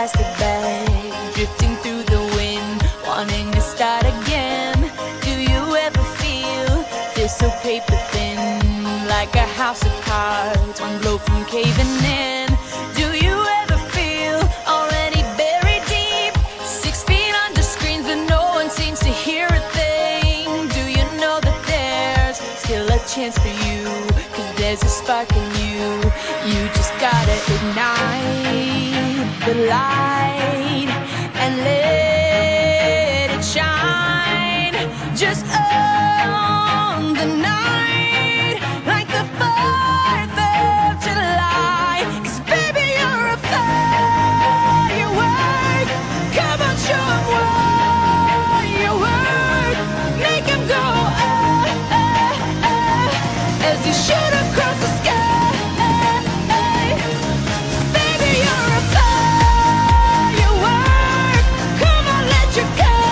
plastic bag, drifting through the wind, wanting to start again. Do you ever feel this so paper thin, like a house of cards, one blow from caving in? Do you ever feel already buried deep, 6 feet under screens, but no one seems to hear a thing? Do you know that there's still a chance for you, 'cause there's a spark in you. You just gotta ignite the light and let it shine. Just own the night like the 4th of July. 'Cause baby, you're a firework. Come on, show 'em what you work. Make 'em go, oh, oh, oh, as you shoot across the sky. Baby, you're a firework. Come on, let your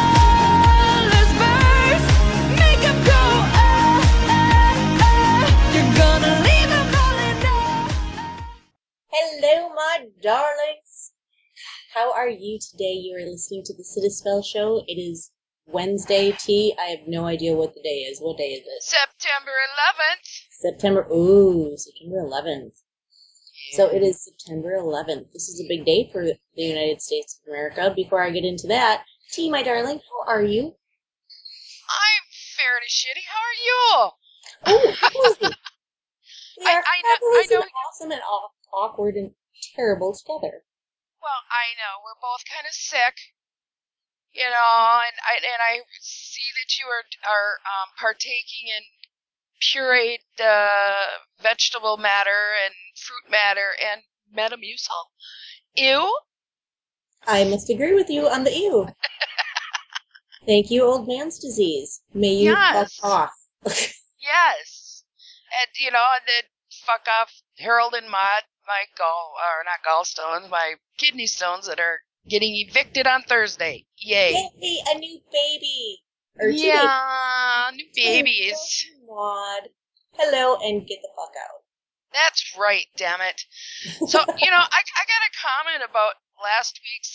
colors burst. Make 'em go, oh, oh, oh. You're gonna leave 'em falling down. Hello, my darlings. How are you today? You are listening to the Citispell Show. It is Wednesday, T. I have no idea what the day is. What day is it? September 11th. September 11th. So it is September 11th. This is a big day for the United States of America. Before I get into that, T, my darling, how are you? I'm fairly shitty. How are you? Oh, cozy. We are I fabulous know. and awesome and awkward and terrible together. Well, I know. We're both kind of sick. You know, and I see that you are partaking in pureed vegetable matter and fruit matter and Metamucil. Ew. I must agree with you on the ew. Thank you, old man's disease. May you fuck Yes. off. Yes. And, you know, and then fuck off Harold and Maude, my not gallstones, my kidney stones that are getting evicted on Thursday. Yay. Yay, a new baby. Or two Yeah, new babies. Maud. Hello, and get the fuck out. That's right, damn it. So, you know, I got a comment about last week's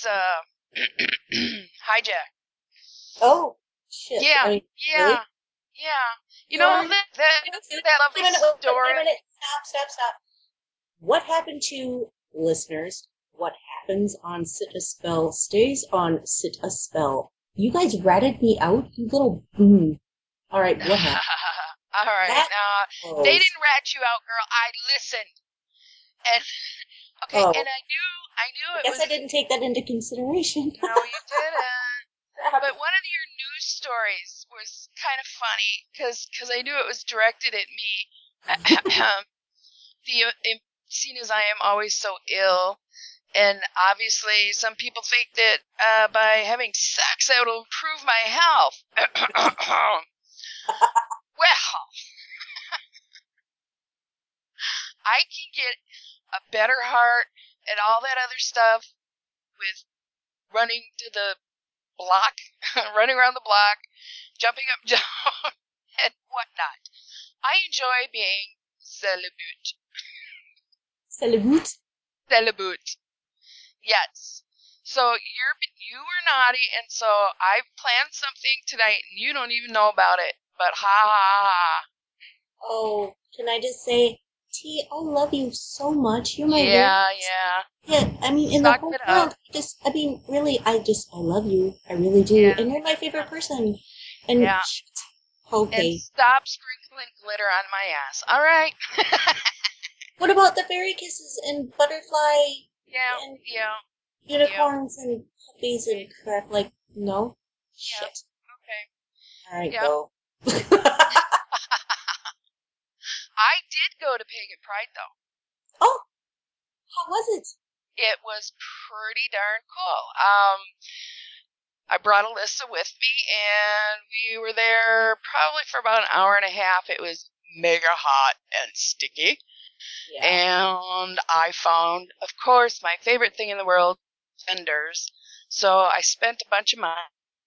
hijack. Oh, shit. Yeah, I mean, yeah, really? yeah. You know, that lovely story. Wait a minute. Stop. What happened to listeners? What happens on Sit a Spell stays on Sit a Spell. You guys ratted me out, you little boom. All right, what happened? All right, they didn't rat you out, girl. I listened, and okay, Oh. and I knew I guess I didn't take that into consideration. No, you didn't. But one of your news stories was kind of funny because I knew it was directed at me. Seeing as I am always so ill, and obviously some people think that by having sex that will improve my health. Well, I can get a better heart and all that other stuff with running to the block, running around the block, jumping up and down, and whatnot. I enjoy being celibate. Celibate. Yes. So you were naughty, and so I've planned something tonight, and you don't even know about it. But ha ha ha. Oh, can I just say, T, I love you so much. You're my Yeah. Yeah, I mean, in the whole world, really, I love you. I really do. Yeah. And you're my favorite person. And, Yeah. okay. And stop sprinkling glitter on my ass. All right. What about the fairy kisses and butterfly and unicorns and puppies and crap? Like, no? Yeah. Shit. Okay. All right, Yeah. go. I did go to Pagan Pride, though. Oh, how was it? It was pretty darn cool. I brought Alyssa with me, and we were there probably for about an hour and a half. It was mega hot and sticky. Yeah. And I found, of course, my favorite thing in the world, vendors. So I spent a bunch of money.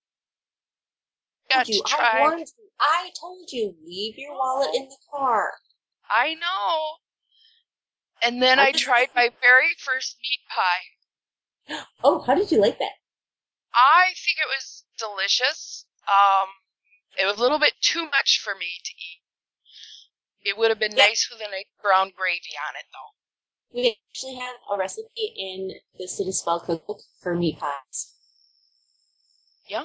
I told you, leave your wallet in the car. I know. And then I tried my very first meat pie. Oh, how did you like that? I think it was delicious. It was a little bit too much for me to eat. It would have been Yeah, nice with a nice brown gravy on it, though. we actually have a recipe in the City Spell cookbook for meat pies. Yum!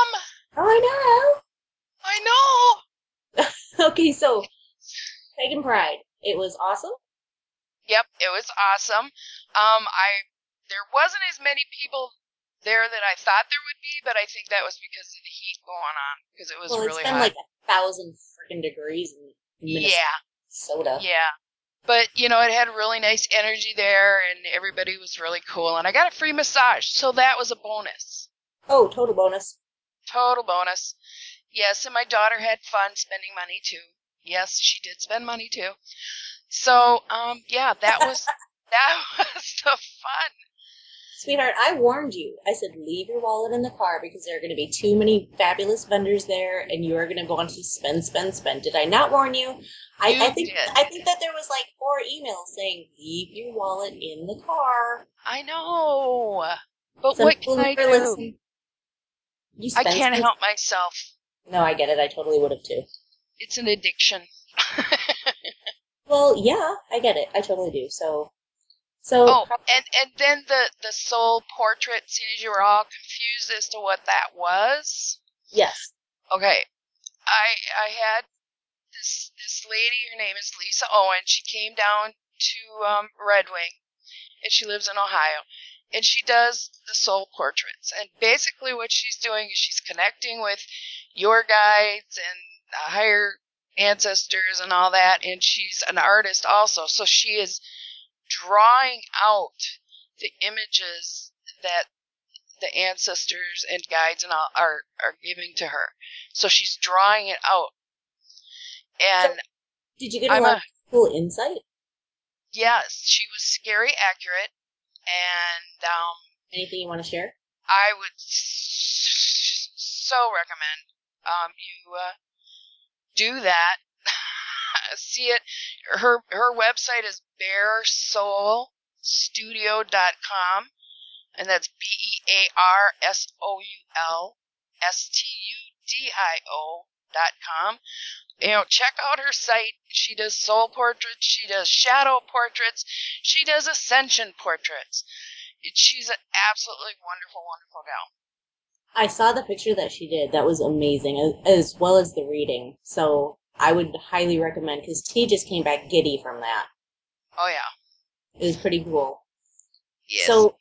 Oh, I know! I know! Okay, so, Pagan Pride. It was awesome. Yep, it was awesome. There wasn't as many people there that I thought there would be, but I think that was because of the heat going on, because it was Well, it's really been hot. like 1,000 freaking degrees in Yeah, Minnesota. yeah. But, it had really nice energy there, and everybody was really cool, and I got a free massage, so that was a bonus. Oh, total bonus. Total bonus. Yes, and my daughter had fun spending money, too. Yes, she did spend money, too. So, yeah, that was the fun. Sweetheart, I warned you. I said, leave your wallet in the car because there are going to be too many fabulous vendors there and you are going to go on to spend, spend, spend. Did I not warn you? I You think did. I think that there was like 4 emails saying, leave your wallet in the car. I know. But Some what people can I never do? listen. You I spend, can't spend. help myself. No, I get it. I totally would have too. It's an addiction. Well, yeah, I get it. I totally do. So, Oh, and then the soul portrait, seeing as you were all confused as to what that was. yes. Okay. I had this lady, her name is Lisa Owen. She came down to Red Wing, and she lives in Ohio. And she does the soul portraits. And basically what she's doing is she's connecting with your guides and higher ancestors and all that. And she's an artist also. So she is drawing out the images that the ancestors and guides and all are giving to her. So she's drawing it out. So, And did you get a I'm lot of cool insight? yes, she was scary accurate. And Anything you want to share? I would so recommend you do that. See it. Her website is bearsoulstudio.com, and that's bearsoulstudio.com. Check out her site. She does soul portraits. She does shadow portraits. She does ascension portraits. She's an absolutely wonderful, wonderful gal. I saw the picture that she did. That was amazing, as well as the reading. So I would highly recommend because T just came back giddy from that. Oh, yeah. It was pretty cool. Yes. So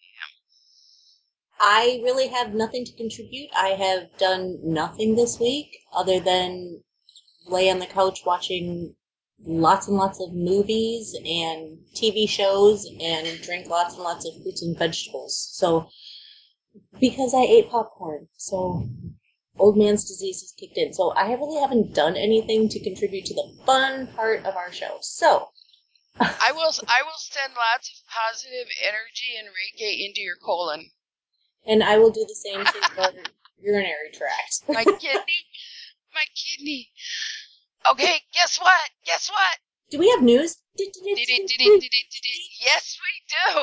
I really have nothing to contribute. I have done nothing this week other than lay on the couch watching lots and lots of movies and TV shows and drink lots and lots of fruits and vegetables. So because I ate popcorn, so old man's disease has kicked in. So I really haven't done anything to contribute to the fun part of our show. So I will send lots of positive energy and Reiki into your colon. and I will do the same to your urinary tract. My kidney. My kidney. Okay, guess what? Guess what? Do we have news? Yes, we do.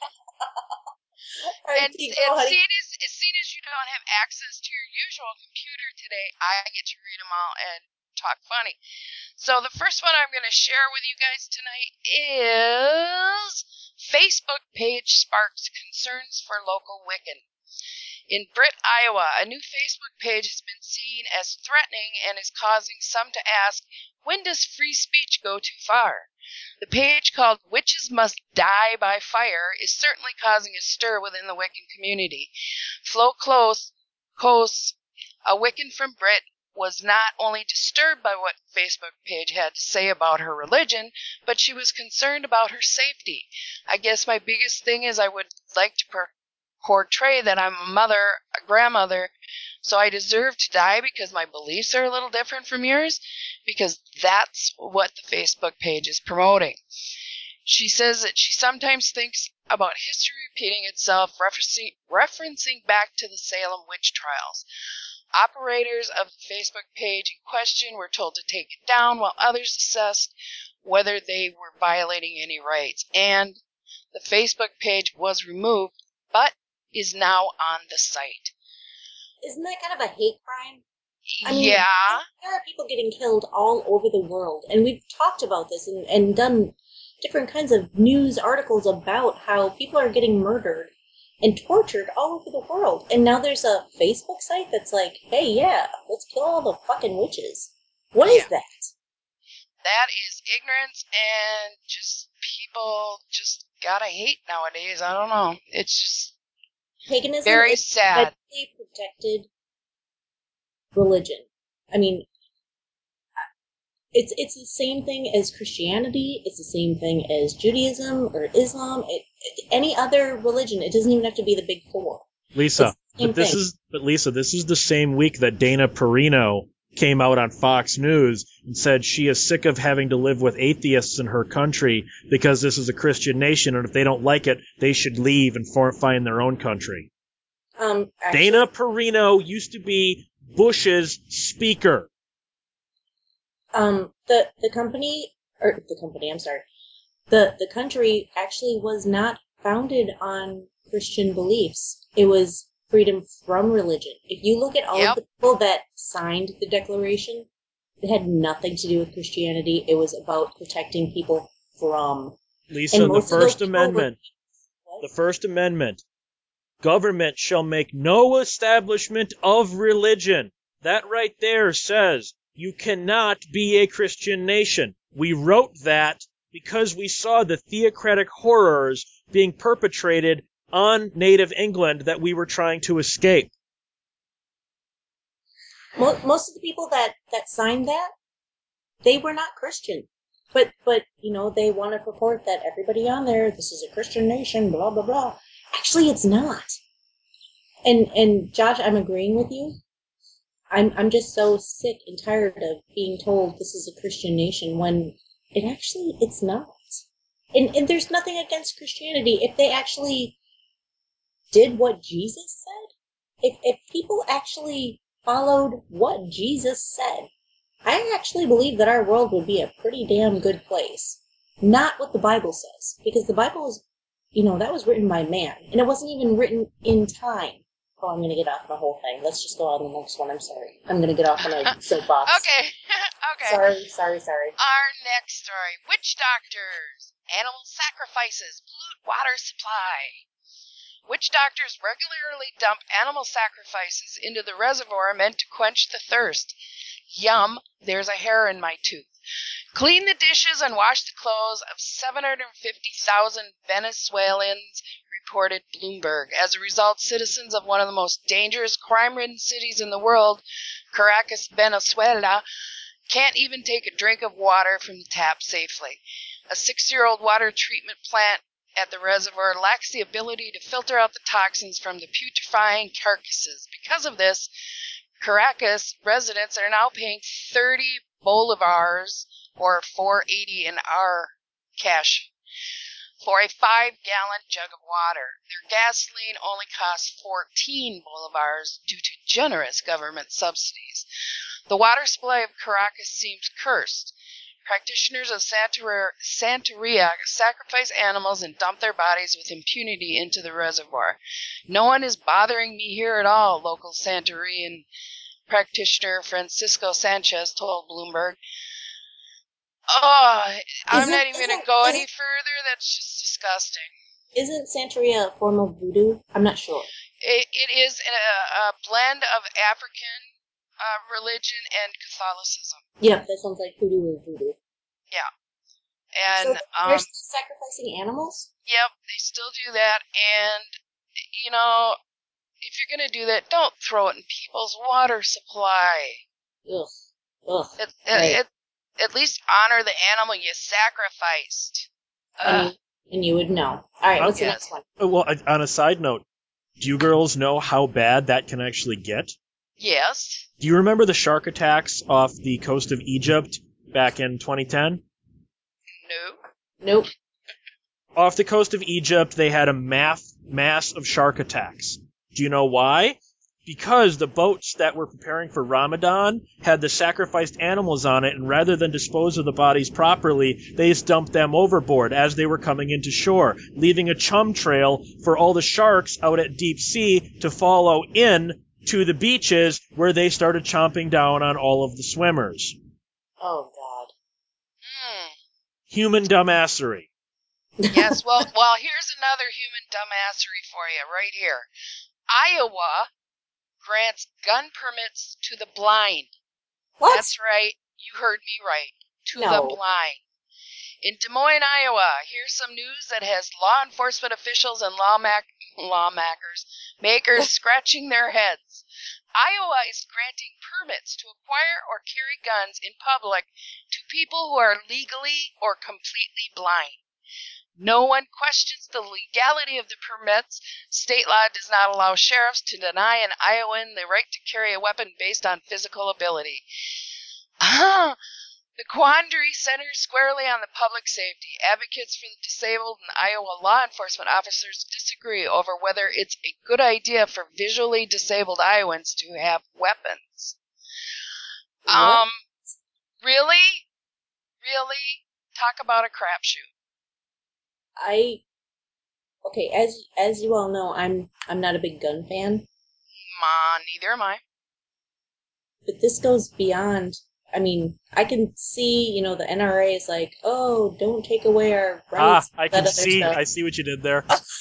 And Keep seeing going. as you don't have access to your usual computer today, I get to read them all and talk funny. So the first one I'm going to share with you guys tonight is Facebook page sparks concerns for local Wiccan. In Britt, Iowa, a new Facebook page has been seen as threatening and is causing some to ask, when does free speech go too far? The page, called Witches Must Die by Fire, is certainly causing a stir within the Wiccan community. Flo Close, a Wiccan from Britt, was not only disturbed by what Facebook page had to say about her religion, but she was concerned about her safety. I guess my biggest thing is I would like to portray that I'm a mother, a grandmother, so I deserve to die because my beliefs are a little different from yours, because that's what the Facebook page is promoting. She says that she sometimes thinks about history repeating itself, referencing back to the Salem witch trials. Operators of the Facebook page in question were told to take it down, while others assessed whether they were violating any rights, and the Facebook page was removed but is now on the site. Isn't that kind of a hate crime? I mean, Yeah. there are people getting killed all over the world, and we've talked about this and done different kinds of news articles about how people are getting murdered and tortured all over the world. And now there's a Facebook site that's like, hey, yeah, let's kill all the fucking witches. What is that? That is ignorance and just people just gotta hate nowadays. I don't know. It's just paganism very is sad. Federally protected religion. I mean, it's the same thing as Christianity. It's the same thing as Judaism or Islam. Any other religion. It doesn't even have to be the big four. Lisa, this is the same week that Dana Perino came out on Fox News and said she is sick of having to live with atheists in her country because this is a Christian nation, and if they don't like it, they should leave and find their own country. Actually, Dana Perino used to be Bush's speaker. The country actually was not founded on Christian beliefs. It was freedom from religion. If you look at all of the people that signed the Declaration, it had nothing to do with Christianity. It was about protecting people from. Lisa, the First Amendment. The First Amendment. Government shall make no establishment of religion. That right there says you cannot be a Christian nation. We wrote that because we saw the theocratic horrors being perpetrated on native England that we were trying to escape. Most of the people that signed that, they were not Christian. But they want to purport that everybody on there, this is a Christian nation, blah, blah, blah. Actually, it's not. And Josh, I'm agreeing with you. I'm just so sick and tired of being told this is a Christian nation when it's not. And there's nothing against Christianity if they actually did what Jesus said. If people actually followed what Jesus said, I actually believe that our world would be a pretty damn good place. Not what the Bible says. Because the Bible is, that was written by man. And it wasn't even written in time. Oh, I'm going to get off my whole thing. Let's just go on to the next one. I'm sorry. I'm going to get off on a soapbox. Okay. Okay. Sorry. Our next story. Witch doctors. Animal sacrifices. Pollute water supply. Witch doctors regularly dump animal sacrifices into the reservoir meant to quench the thirst. Yum, there's a hair in my tooth. Clean the dishes and wash the clothes of 750,000 Venezuelans, reported Bloomberg. As a result, citizens of one of the most dangerous, crime-ridden cities in the world, Caracas, Venezuela, can't even take a drink of water from the tap safely. A 6-year-old water treatment plant at the reservoir lacks the ability to filter out the toxins from the putrefying carcasses. Because of this, Caracas residents are now paying 30 bolivars, or $4.80 in our cash, for a 5-gallon jug of water. Their gasoline only costs 14 bolivars due to generous government subsidies. The water supply of Caracas seems cursed. Practitioners of Santeria sacrifice animals and dump their bodies with impunity into the reservoir. No one is bothering me here at all, local Santerian practitioner Francisco Sanchez told Bloomberg. Oh, I'm not even going to go any further. That's just disgusting. Isn't Santeria a form of voodoo? I'm not sure. It is a blend of African religion and Catholicism. Yeah, that sounds like hoodoo or voodoo. Yeah. And so they're still sacrificing animals? Yep, they still do that. And, if you're going to do that, don't throw it in people's water supply. Ugh. At least honor the animal you sacrificed. And you would know. All right, what's the next one? Well, on a side note, do you girls know how bad that can actually get? Yes. Do you remember the shark attacks off the coast of Egypt back in 2010? Nope. Off the coast of Egypt, they had a mass of shark attacks. Do you know why? because the boats that were preparing for Ramadan had the sacrificed animals on it, and rather than dispose of the bodies properly, they just dumped them overboard as they were coming into shore, leaving a chum trail for all the sharks out at deep sea to follow in to the beaches where they started chomping down on all of the swimmers. Oh, God. Human dumbassery. Yes, well, here's another human dumbassery for you right here. Iowa grants gun permits to the blind. What? That's right. You heard me right. To No. the blind. In Des Moines, Iowa, here's some news that has law enforcement officials and makers scratching their heads. Iowa is granting permits to acquire or carry guns in public to people who are legally or completely blind. No one questions the legality of the permits. State law does not allow sheriffs to deny an Iowan the right to carry a weapon based on physical ability. The quandary centers squarely on the public safety. Advocates for the disabled and Iowa law enforcement officers disagree over whether it's a good idea for visually disabled Iowans to have weapons. What? Really? Talk about a crapshoot. Okay, as you all know, I'm not a big gun fan. Neither am I. But this goes beyond. I mean, I can see, the NRA is like, oh, don't take away our rights. I can see. I see what you did there.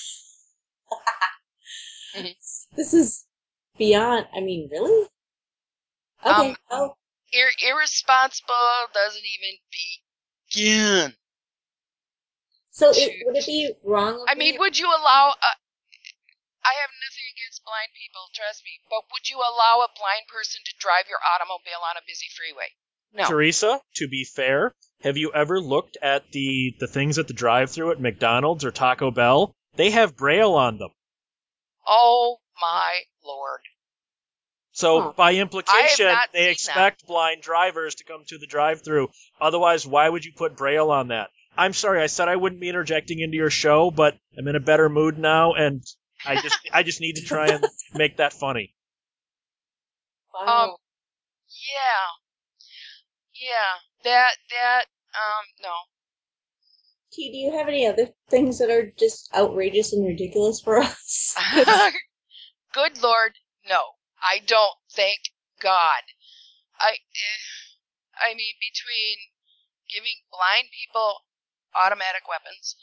This is beyond. I mean, really? Okay. Irresponsible doesn't even begin. So would it be wrong? I mean, would you allow? I have nothing against blind people, trust me, but would you allow a blind person to drive your automobile on a busy freeway? No. Teresa, to be fair, have you ever looked at the things at the drive-thru at McDonald's or Taco Bell? They have Braille on them. Oh my Lord. So by implication, they expect that. blind drivers to come to the drive-thru. Otherwise, why would you put Braille on that? I'm sorry, I said I wouldn't be interjecting into your show, but I'm in a better mood now, and I just need to try and make that funny. Wow. Yeah. No. T, do you have any other things that are just outrageous and ridiculous for us? Good Lord, no. I don't, thank God. I mean, between giving blind people automatic weapons,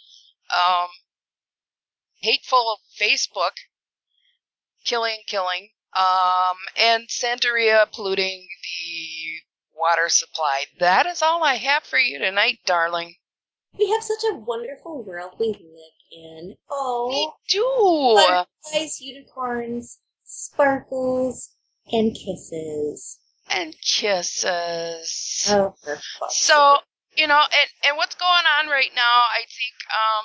hateful Facebook, killing, and Santeria polluting the water supply. That is all I have for you tonight, darling. We have such a wonderful world we live in. Oh. We do. Butterflies, unicorns, sparkles, and kisses. And kisses. Oh, for fuck's So, sake. and what's going on right now, I think,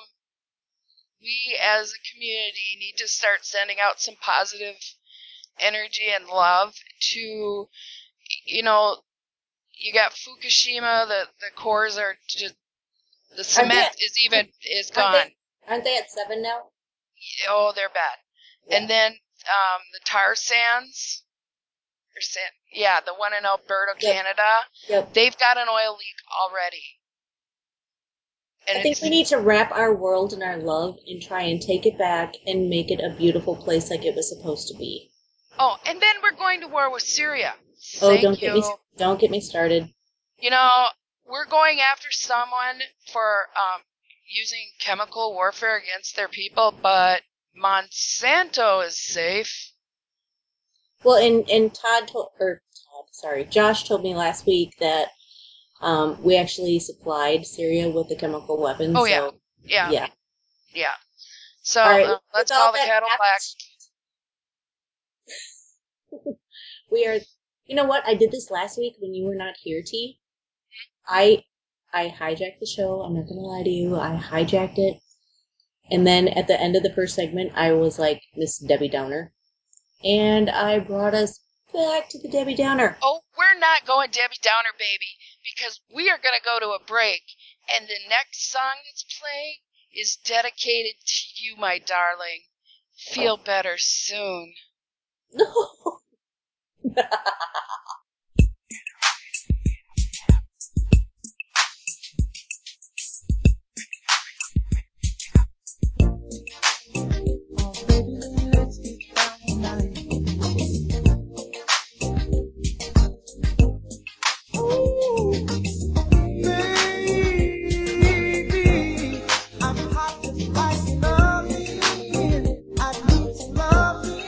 we as a community need to start sending out some positive energy and love to, you got Fukushima, the cores are just, the cement is gone. Aren't they at 7 now? Oh, they're bad. Yeah. And then, the tar sands, the one in Alberta, yep. Canada, they've got an oil leak already. And I think we need to wrap our world in our love and try and take it back and make it a beautiful place like it was supposed to be. Oh, and then we're going to war with Syria. Don't get me started. We're going after someone for using chemical warfare against their people, but Monsanto is safe. Well, and Josh told me last week that we actually supplied Syria with the chemical weapons. Oh, yeah. So, yeah. So, right, let's call the kettle black. We are, you know what? I did this last week when you were not here, T. I hijacked the show. I'm not going to lie to you. I hijacked it. And then at the end of the first segment, I was like Miss Debbie Downer. And I brought us back to the Debbie Downer. Oh, we're not going Debbie Downer, baby, because we are going to go to a break. And the next song that's playing is dedicated to you, my darling. Feel better soon. No. Baby, I'm hot just like loving. I need some loving.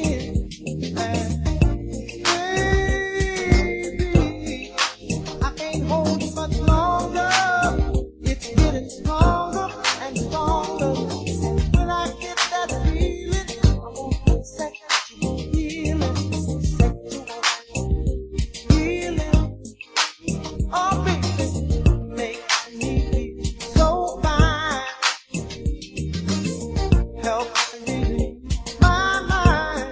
Baby, I can't hold you much longer. It's getting stronger and stronger. When I get that feeling, I want sexual healing, sexual healing. Oh, baby, makes me feel so fine. Helps relieve my mind.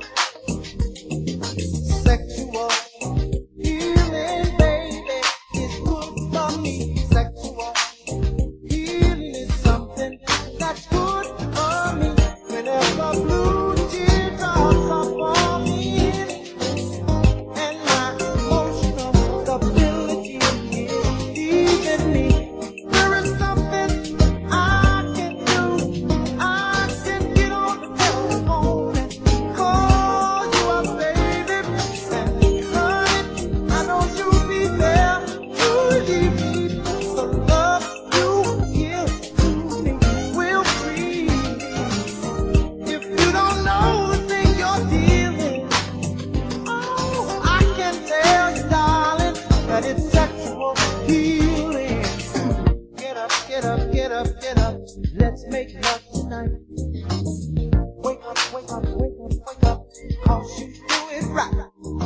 Sexual healing, baby, is good for me. Sexual healing is something that's good for me. Whenever blue teardrops are falling and my emotional stability is leaving me, there is something I can do. I can get on the telephone and call you up, baby, and honey, I know you'll be there to relieve me. The love you give to me will free me. If you don't know the thing you're dealing, oh, I can tell you, darling, that it's sexual healing. Get up, get up, get up, get up. Let's make love tonight. Wake up, wake up, wake up, wake up. 'Cause you do it right.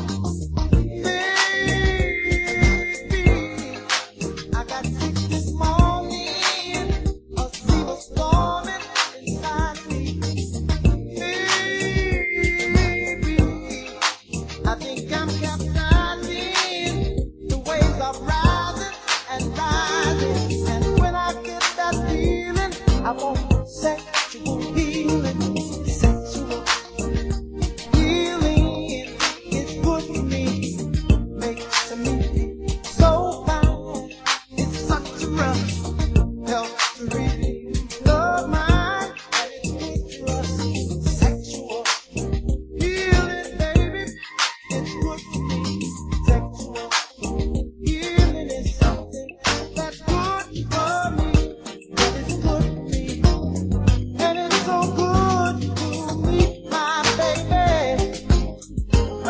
Baby, I got sick this morning. A sea was storming inside me. Baby, I think I'm capsizing. The waves are rising and rising. And when I get that feeling, I want sexual healing. Sexual healing is good for me. Makes me feel so fine. It's such a rush. Helps to relieve the mind. And it's good for us. Sexual healing, baby. It's good for me. Sexual healing is something that's good for me. And it's good for me. And it's so good to meet my baby. Oh,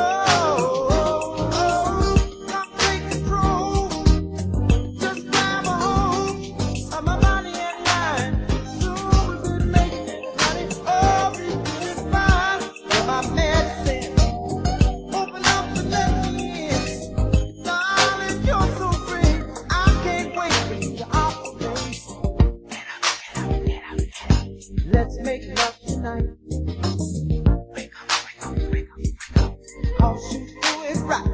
come take control. Just grab a hold of my body and mind. Soon we'll be making it, honey. Oh, we do it fine. You're my medicine. Open up and let me in. Darling, you're so free. I can't wait for you to operate. Let's make love tonight. Wake up, wake up, wake up, wake up. 'Cause you do it right.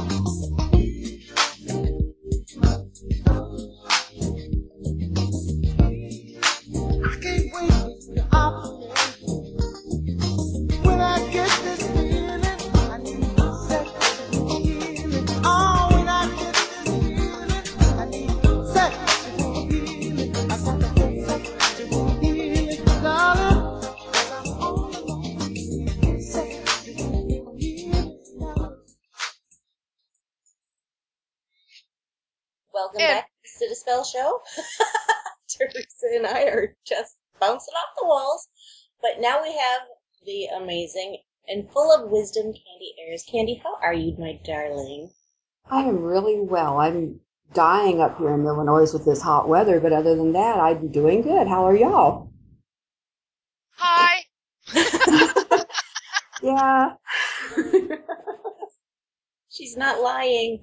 I can't wait for you to operate. When I get this feeling, I need sexual healing. Oh, when I get this feeling, I need sexual healing. I got to get sexual healing, darling. 'Cause I'm all alone. Sexual healing, darling. Welcome And back to the Sit a Spell Show. Teresa and I are just bouncing off the walls. But now we have the amazing and full of wisdom Candy Ayers. Candy, how are you, my darling? I am really well. I'm dying up here in Illinois with this hot weather, but other than that, I'm doing good. How are y'all? hi. Yeah. She's not lying.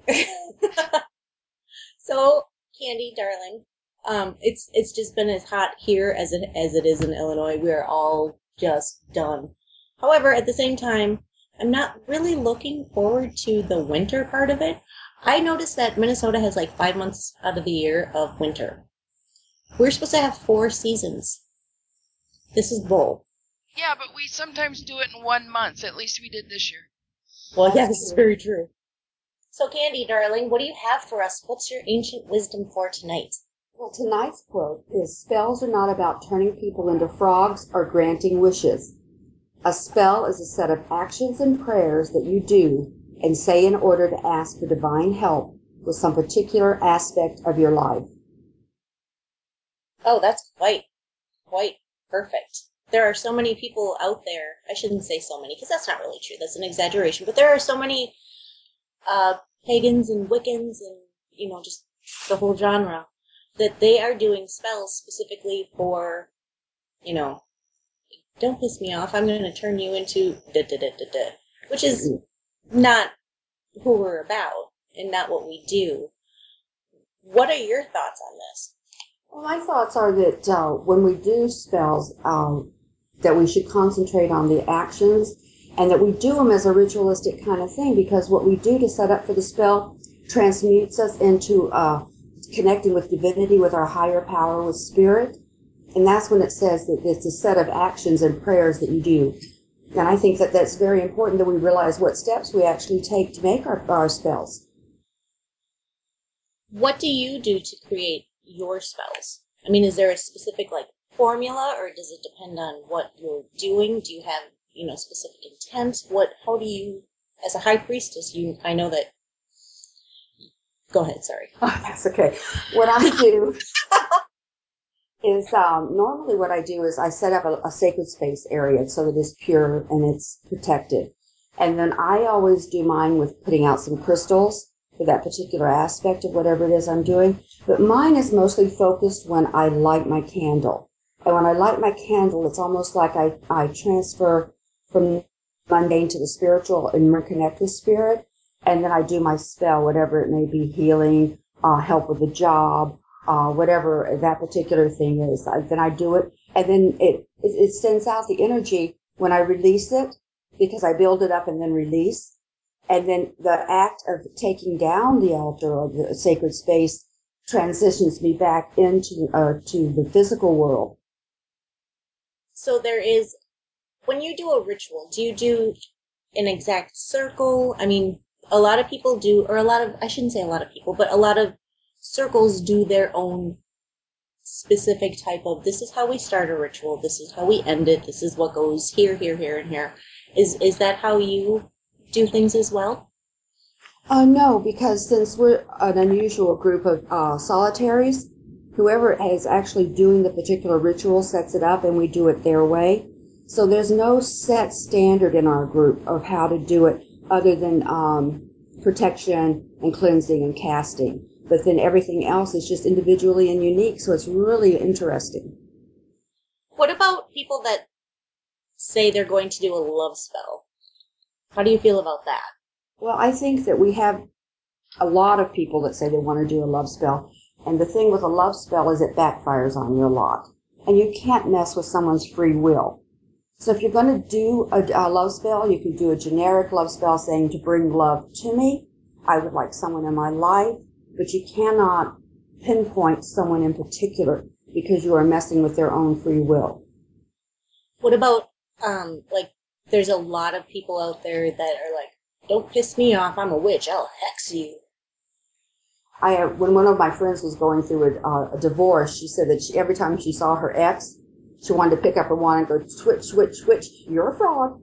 So, Candy, darling, it's just been as hot here as it is in Illinois. We're all just done. However, at the same time, I'm not really looking forward to the winter part of it. I noticed that Minnesota has like 5 months out of the year of winter. We're supposed to have 4 seasons. This is bull. Yeah, but we sometimes do it in 1 month. At least we did this year. Well, yeah, this is very true. So, Candy, darling, what do you have for us? What's your ancient wisdom for tonight? Well, tonight's quote is, spells are not about turning people into frogs or granting wishes. A spell is a set of actions and prayers that you do and say in order to ask for divine help with some particular aspect of your life. Oh, that's quite perfect. There are so many people out there. I shouldn't say so many, because that's not really true. That's an exaggeration. But there are so many pagans and Wiccans and, just the whole genre, that they are doing spells specifically for, don't piss me off, I'm going to turn you into da-da-da-da-da, which is not who we're about and not what we do. What are your thoughts on this? Well, my thoughts are that when we do spells, that we should concentrate on the actions and that we do them as a ritualistic kind of thing, because what we do to set up for the spell transmutes us into connecting with divinity, with our higher power, with spirit. And that's when it says that it's a set of actions and prayers that you do. And I think that that's very important, that we realize what steps we actually take to make our spells. What do you do to create your spells? I mean, is there a specific, formula, or does it depend on what you're doing? Do you have, specific intent? How do you, as a high priestess, I know that... Go ahead, sorry. Oh, that's okay. What I do is, normally what I do is I set up a sacred space area so that it's pure and it's protected. And then I always do mine with putting out some crystals for that particular aspect of whatever it is I'm doing. But mine is mostly focused when I light my candle. And when I light my candle, it's almost like I transfer from mundane to the spiritual and reconnect with spirit. And then I do my spell, whatever it may be, healing, help with the job, whatever that particular thing is. Then I do it, and then it sends out the energy when I release it, because I build it up and then release. And then the act of taking down the altar or the sacred space transitions me back into to the physical world. So there is, when you do a ritual, do you do an exact circle? I mean, a lot of people do, or I shouldn't say a lot of people, but a lot of circles do their own specific type of, this is how we start a ritual, this is how we end it, this is what goes here, here, here, and here. Is that how you do things as well? No, because since we're an unusual group of solitaries, whoever is actually doing the particular ritual sets it up and we do it their way. So there's no set standard in our group of how to do it other than protection and cleansing and casting. But then everything else is just individually and unique, so it's really interesting. What about people that say they're going to do a love spell? How do you feel about that? Well, I think that we have a lot of people that say they want to do a love spell. And the thing with a love spell is it backfires on you a lot. And you can't mess with someone's free will. So if you're going to do a love spell, you can do a generic love spell saying to bring love to me. I would like someone in my life. But you cannot pinpoint someone in particular because you are messing with their own free will. What about, there's a lot of people out there that are like, don't piss me off, I'm a witch, I'll hex you. When one of my friends was going through a divorce, she said that every time she saw her ex, she wanted to pick up her wand and go, switch, switch, switch, you're a fraud.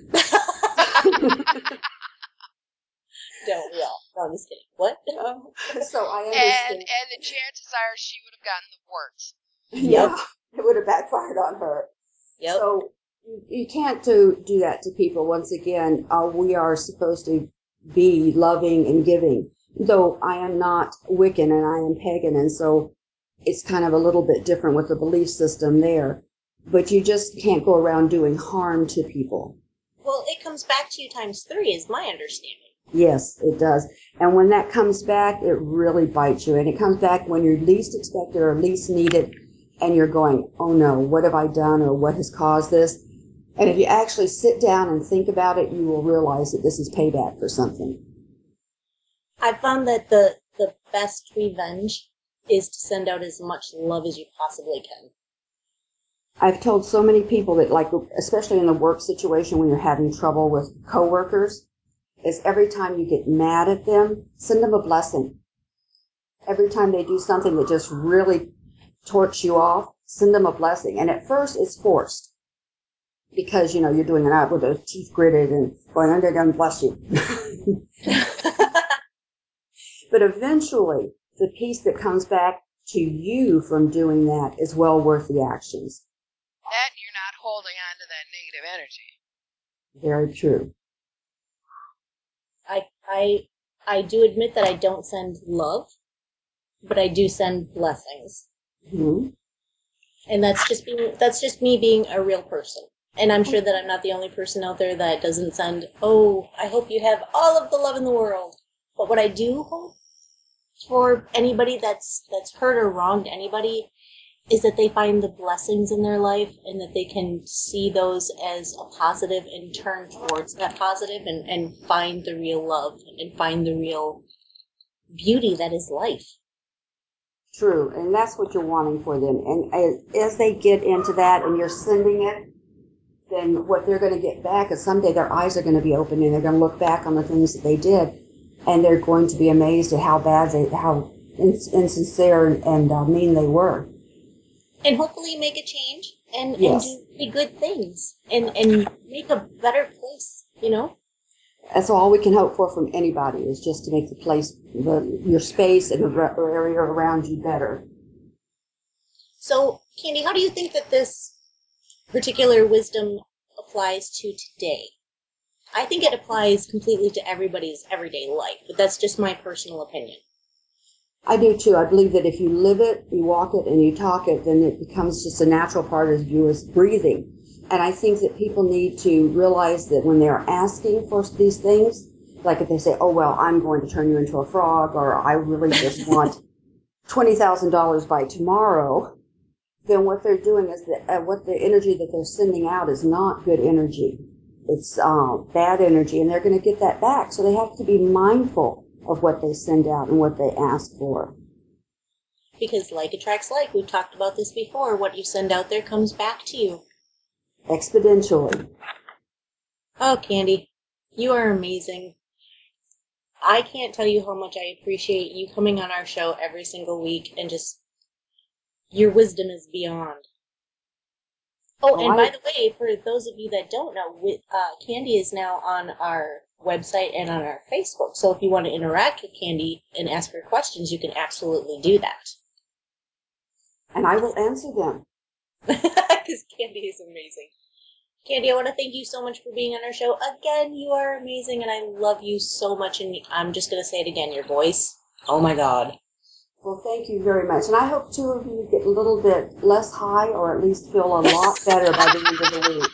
Don't we all? No, I'm just kidding. What? So I understand. And the chances are she would have gotten the warts. Yeah, it would have backfired on her. Yep. So you can't do that to people. Once again, we are supposed to be loving and giving. Though I am not Wiccan and I am pagan, and so it's kind of a little bit different with the belief system there. But you just can't go around doing harm to people. Well, it comes back to you times 3 is my understanding. Yes, it does. And when that comes back, it really bites you. And it comes back when you're least expected or least needed, and you're going, oh no, what have I done or what has caused this? And if you actually sit down and think about it, you will realize that this is payback for something. I found that the best revenge is to send out as much love as you possibly can. I've told so many people that, especially in the work situation when you're having trouble with coworkers, is every time you get mad at them, send them a blessing. Every time they do something that just really torch you off, send them a blessing. And at first it's forced because, you're doing it out with the teeth gritted and going, "I'm bless you." But eventually, the peace that comes back to you from doing that is well worth the actions. That you're not holding on to that negative energy. Very true. I do admit that I don't send love, but I do send blessings. Mm-hmm. And that's just me being a real person. And I'm sure that I'm not the only person out there that doesn't send, "Oh, I hope you have all of the love in the world." But what I do hope for anybody that's hurt or wronged anybody is that they find the blessings in their life and that they can see those as a positive and turn towards that positive and find the real love and find the real beauty that is life. True, and that's what you're wanting for them. And as they get into that and you're sending it, then what they're going to get back is someday their eyes are going to be open and they're going to look back on the things that they did, and they're going to be amazed at how insincere and mean they were. And hopefully make a change and Yes. do the good things and make a better place, That's all we can hope for from anybody, is just to make the place, your space and the area around you better. So, Candy, how do you think that this particular wisdom applies to today? I think it applies completely to everybody's everyday life, but that's just my personal opinion. I do too. I believe that if you live it, you walk it, and you talk it, then it becomes just a natural part of you as breathing. And I think that people need to realize that when they're asking for these things, like if they say, "Oh, well, I'm going to turn you into a frog," or "I really just want $20,000 by tomorrow," then what they're doing is that what the energy that they're sending out is not good energy. It's bad energy, and they're going to get that back. So they have to be mindful of what they send out and what they ask for. Because like attracts like. We've talked about this before. What you send out there comes back to you. Exponentially. Oh, Candy, you are amazing. I can't tell you how much I appreciate you coming on our show every single week, and just your wisdom is beyond. Oh, and by the way, for those of you that don't know, Candy is now on our website and on our Facebook. So if you want to interact with Candy and ask her questions, you can absolutely do that. And I will answer them. Because Candy is amazing. Candy, I want to thank you so much for being on our show. Again, you are amazing, and I love you so much. And I'm just going to say it again, your voice, oh my God. Well, thank you very much. And I hope two of you get a little bit less high, or at least feel a lot better by the end of the week.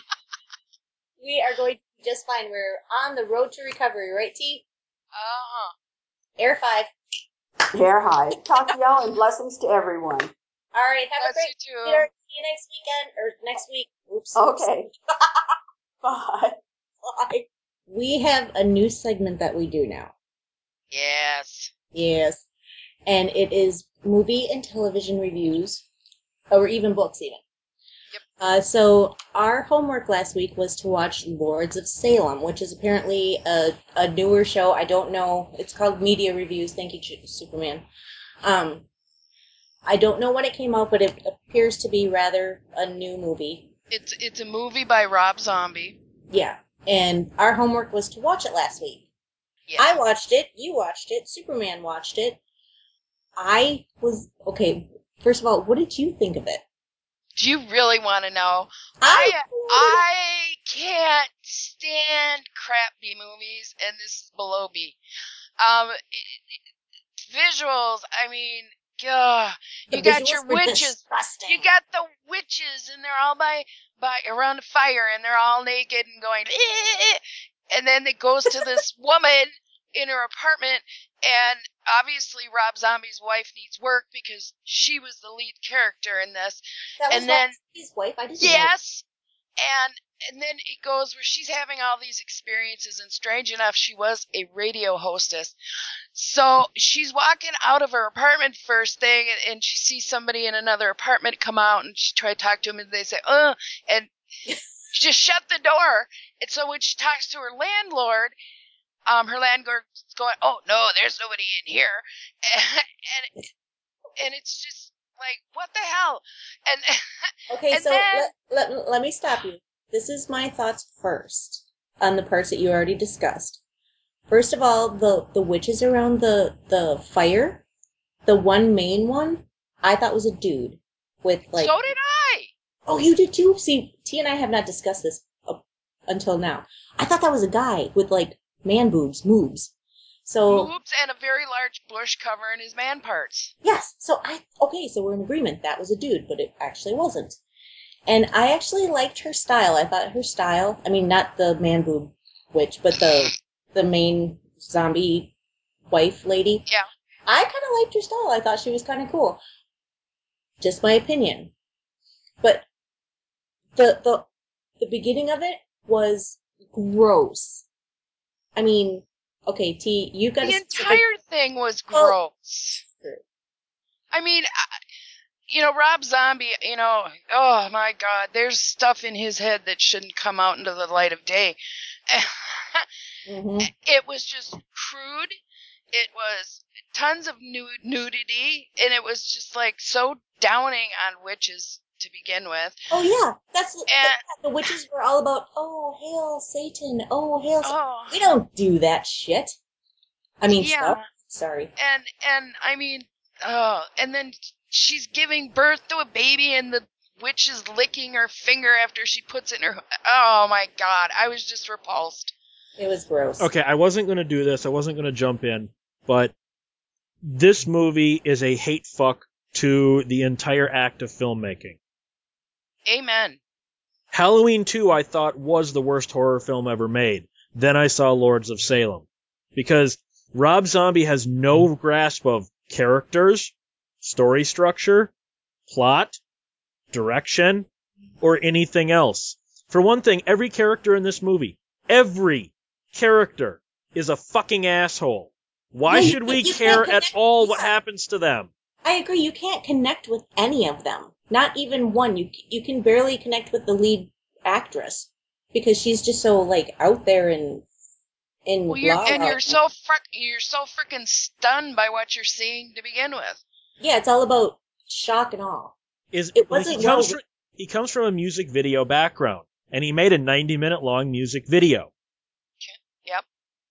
We are going to be just fine. We're on the road to recovery, right, T? Uh-huh. Air 5. Air high. Talk to y'all, and blessings to everyone. All right, have a great See you next weekend, or next week. Oops. Okay. Bye. Bye. We have a new segment that we do now. Yes. Yes. And it is movie and television reviews, or even books even. Yep. So our homework last week was to watch Lords of Salem, which is apparently a newer show. I don't know. It's called Media Reviews. Thank you, Superman. I don't know when it came out, but it appears to be rather a new movie. It's a movie by Rob Zombie. Yeah. And our homework was to watch it last week. Yeah. I watched it. You watched it. Superman watched it. Okay, first of all, what did you think of it? Do you really want to know? I can't stand crap B movies, and this is below B. Visuals, I mean, you got your witches. Disgusting. You got the witches, and they're all by around a fire, and they're all naked and going, and then it goes to this woman in her apartment, and obviously Rob Zombie's wife needs work because she was the lead character in this. That was and then his wife. I didn't yes, and then it goes where she's having all these experiences, and strange enough, she was a radio hostess. So she's walking out of her apartment first thing, and she sees somebody in another apartment come out, and she tries to talk to him, and they say, and she just shut the door. And so when she talks to her landlord, Herlanger's going, oh no, there's nobody in here, and it's just like, what the hell? And Okay, and so then let me stop you. This is my thoughts first on the parts that you already discussed. First of all, the witches around the fire, the one main one, I thought was a dude with like. so did I. Oh, you did too? See, T and I have not discussed this until now. I thought that was a guy with like man moobs. So Moobs and a very large bush covering his man parts. yes, so we're in agreement. That was a dude, but it actually wasn't. And I actually liked her style. I thought her style, I mean, not the man boob witch, but the main zombie wife lady. Yeah. I kind of liked her style. I thought she was kind of cool. Just my opinion. But the beginning of it was gross. I mean, okay, T, you got The entire thing was gross. I mean, Rob Zombie, oh my God, there's stuff in his head that shouldn't come out into the light of day. Mm-hmm. It was just crude. It was tons of nudity, and it was just like so downing on witches to begin with. Oh yeah, the witches were all about. Oh, hail Satan! Oh, hail! We don't do that shit. I mean, yeah. Sorry. And I mean, and then she's giving birth to a baby, and the witch is licking her finger after she puts it in her. Oh my God, I was just repulsed. It was gross. Okay, I wasn't going to do this. I wasn't going to jump in, but this movie is a hate fuck to the entire act of filmmaking. Amen. Halloween 2, I thought, was the worst horror film ever made. Then I saw Lords of Salem. Because Rob Zombie has no grasp of characters, story structure, plot, direction, or anything else. For one thing, every character in this movie, every character is a fucking asshole. Why should we care at all what happens to them? I agree. You can't connect with any of them. Not even one. You can barely connect with the lead actress because she's just so like out there and you're so freaking stunned by what you're seeing to begin with. Yeah, it's all about shock and awe. He comes from a music video background, and he made a 90-minute long music video. Yep.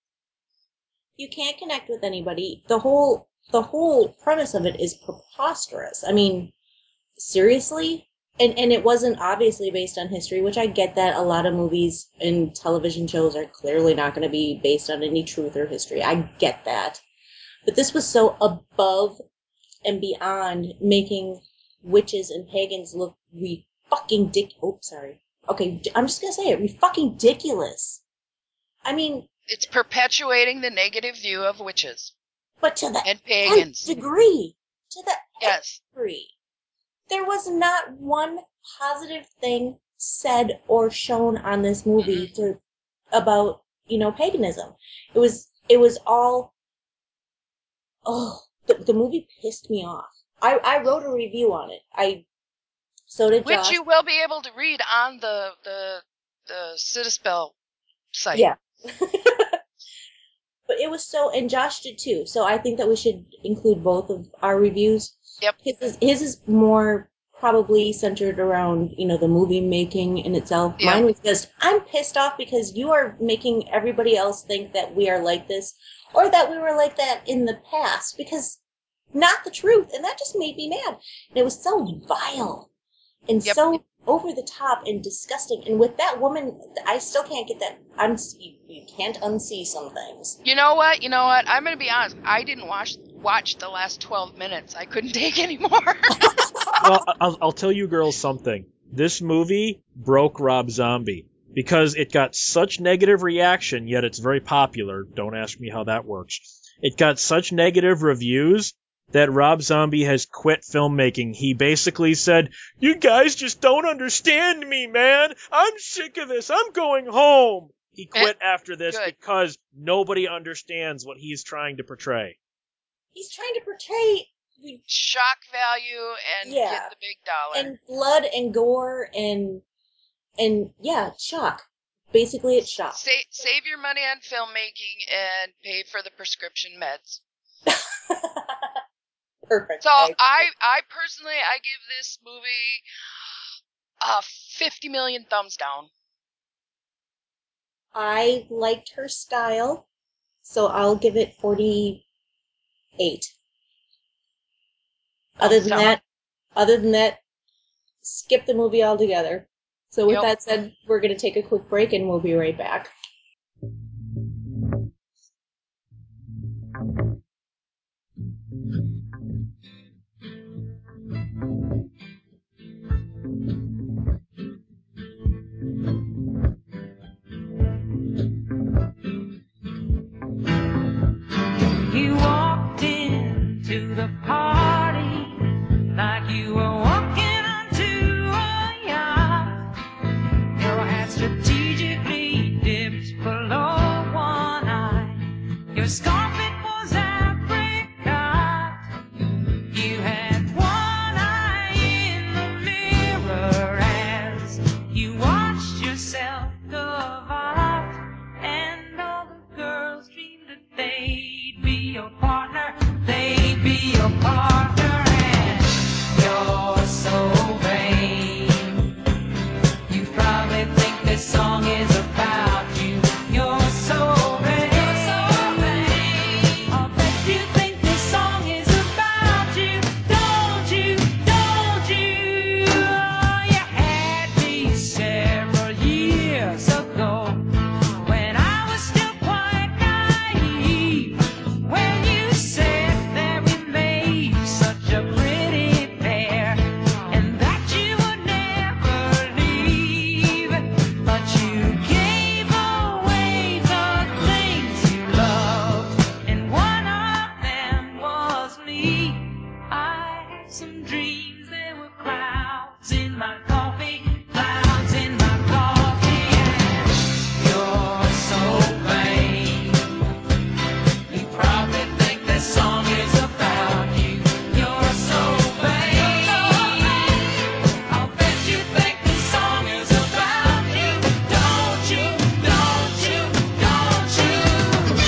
You can't connect with anybody. The whole premise of it is preposterous. I mean, seriously? And it wasn't obviously based on history, which I get that a lot of movies and television shows are clearly not going to be based on any truth or history. I get that. But this was so above and beyond making witches and pagans look fucking Okay, I'm just going to say it. Fucking ridiculous. I mean... It's perpetuating the negative view of witches. But to the and pagans. Degree. To the yes. degree. There was not one positive thing said or shown on this movie about, paganism. It was all, the movie pissed me off. I wrote a review on it. So did Josh. Which you will be able to read on the Citaspell site. Yeah. But it was and Josh did too. So I think that we should include both of our reviews. Yep. His is more probably centered around, the movie making in itself. Yep. Mine was just, I'm pissed off because you are making everybody else think that we are like this or that we were like that in the past because not the truth. And that just made me mad. And it was so vile and so over the top and disgusting. And with that woman, I still can't get that. You can't unsee some things. You know what? I'm going to be honest. I didn't watch the last 12 minutes. I couldn't take any more. Well, I'll tell you girls something. This movie broke Rob Zombie because it got such negative reaction, yet it's very popular. Don't ask me how that works. It got such negative reviews that Rob Zombie has quit filmmaking. He basically said, you guys just don't understand me, man. I'm sick of this. I'm going home. He quit after this because nobody understands what he's trying to portray. He's trying to portray shock value and get the big dollar. And blood and gore and shock. Basically, it's shop. Save your money on filmmaking and pay for the prescription meds. Perfect. So I personally, I give this movie 50 million thumbs down. I liked her style, so I'll give it 48. Other than that, skip the movie altogether. So with that said, we're going to take a quick break and we'll be right back. You walked into the party like you were walking onto a yacht. Your hat strategically dipped below one eye. Your scarf, it was apricot. You had one eye in the mirror as you watched yourself go off, and all the girls dreamed that they'd be your partner, they'd be your partner, and you're so vain. You probably think this song is about you. You're so vain. You're so vain. I'll bet you think this song is about you. Don't you? Don't you? You had me several years ago when I was still quite naive. When you said that we made such a pretty pair, and that you would never leave, but you gave away the things you loved, and one of them was me. I had some dreams, there were clouds in my coffee, clouds in my coffee, and you're so vain. You probably think this song is about you. You're so vain. I'll bet you think this song is about you. Don't you? Don't you? Don't you?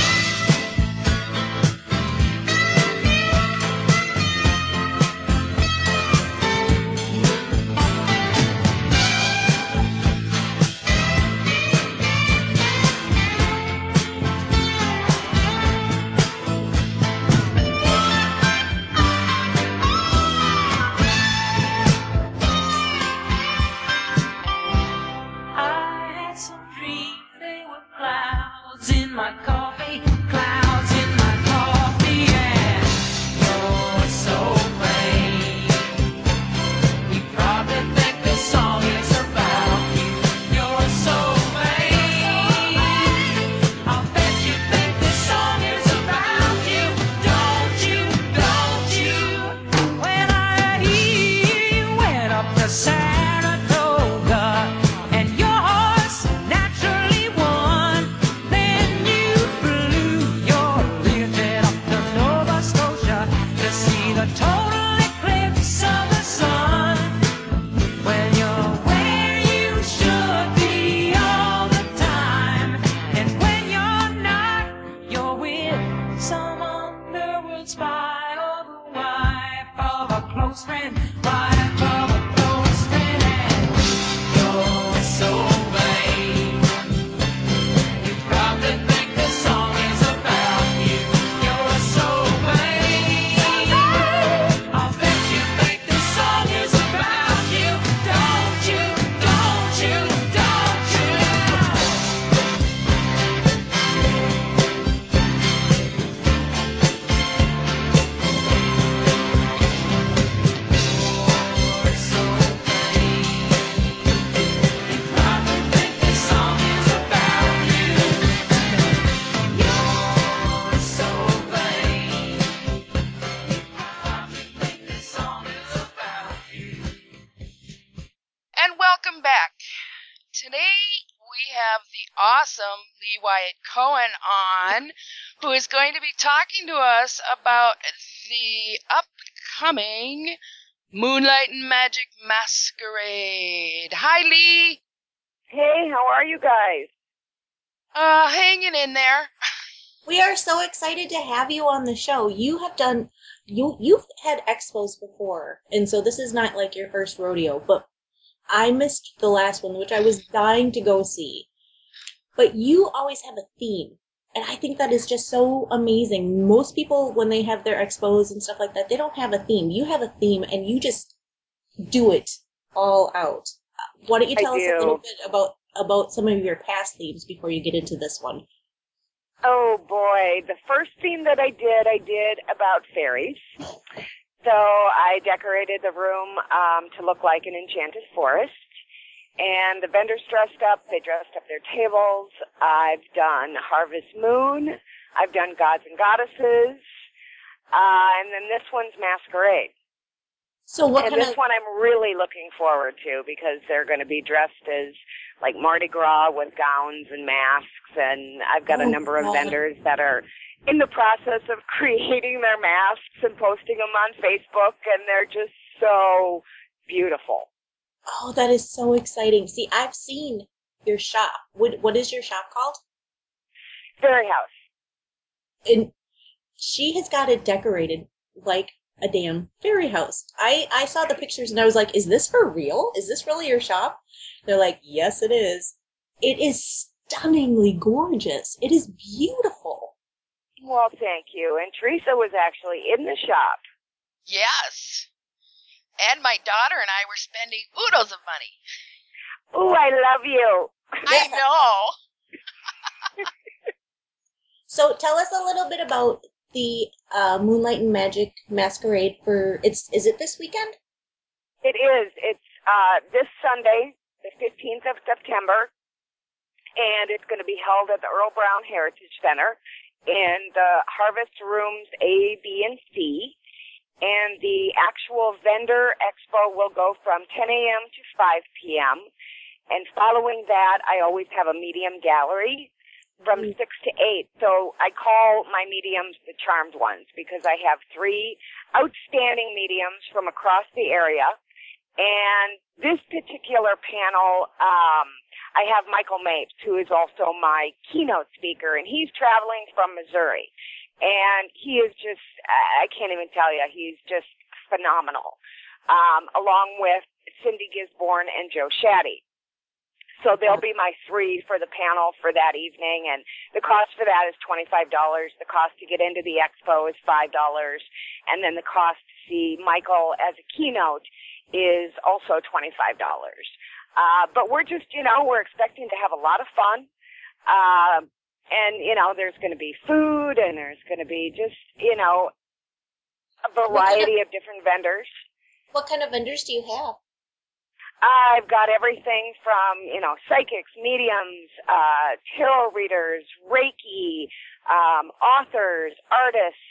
I had some dreams, they were clouds in my coffee, clouds in my coffee, and you're so vain. You probably think this song is about you. You're so vain. I'll bet you think this song is about you. Don't you? Don't you? When I went up to Saratoga and your horse naturally won, then you flew your Learjet up to Nova Scotia to see the total eclipse of the sun. Well, you're where you should be all the time, and when you're not, you're with some underworld spy or the wife of a close friend, wife of a close friend, and you're so vain. You probably think this song is about you. You're so vain. I'll bet you think this song is about you. Don't you? Don't you? Don't you? You're so vain. You probably think this song is about you. You're so vain. You probably think this song is about you. And welcome back. Today we have the awesome Lee Wyatt Cohen on, who is going to be talking to us about the upcoming Moonlight and Magic Masquerade. Hi, Lee. Hey, how are you guys? Hanging in there. We are so excited to have you on the show. You've had expos before, and so this is not like your first rodeo, but I missed the last one, which I was dying to go see. But you always have a theme, and I think that is just so amazing. Most people, when they have their expos and stuff like that, they don't have a theme. You have a theme, and you just do it all out. Why don't you tell us a little bit about some of your past themes before you get into this one? Oh boy, the first theme that I did about fairies. So I decorated the room to look like an enchanted forest. And the vendors dressed up. They dressed up their tables. I've done Harvest Moon. I've done Gods and Goddesses. And then this one's Masquerade. So this one I'm really looking forward to because they're going to be dressed as like Mardi Gras with gowns and masks, and I've got a number of vendors that are in the process of creating their masks and posting them on Facebook, and they're just so beautiful. Oh, that is so exciting. See, I've seen your shop. What is your shop called? Fairy House. And she has got it decorated like a damn fairy house. I saw the pictures and I was like, is this for real? Is this really your shop? They're like, yes, it is. It is stunningly gorgeous. It is beautiful. Well, thank you. And Teresa was actually in the shop. Yes. And my daughter and I were spending oodles of money. Ooh, I love you. I know. So tell us a little bit about the Moonlight and Magic Masquerade is it this weekend? It is. It's this Sunday, the 15th of September, and it's going to be held at the Earl Brown Heritage Center in the Harvest Rooms A, B, and C. And the actual vendor expo will go from 10 a.m. to 5 p.m. And following that, I always have a medium gallery from 6 to 8. So I call my mediums the charmed ones because I have 3 outstanding mediums from across the area. And this particular panel, I have Michael Mapes, who is also my keynote speaker, and he's traveling from Missouri. And he is just, I can't even tell you, he's just phenomenal, along with Cindy Gisborne and Joe Shaddy. So they'll be my 3 for the panel for that evening, and the cost for that is $25. The cost to get into the expo is $5, and then the cost to see Michael as a keynote is also $25. But we're just, we're expecting to have a lot of fun. And, there's going to be food, and there's going to be just, a variety of different vendors. What kind of vendors do you have? I've got everything from, psychics, mediums, tarot readers, Reiki, authors, artists,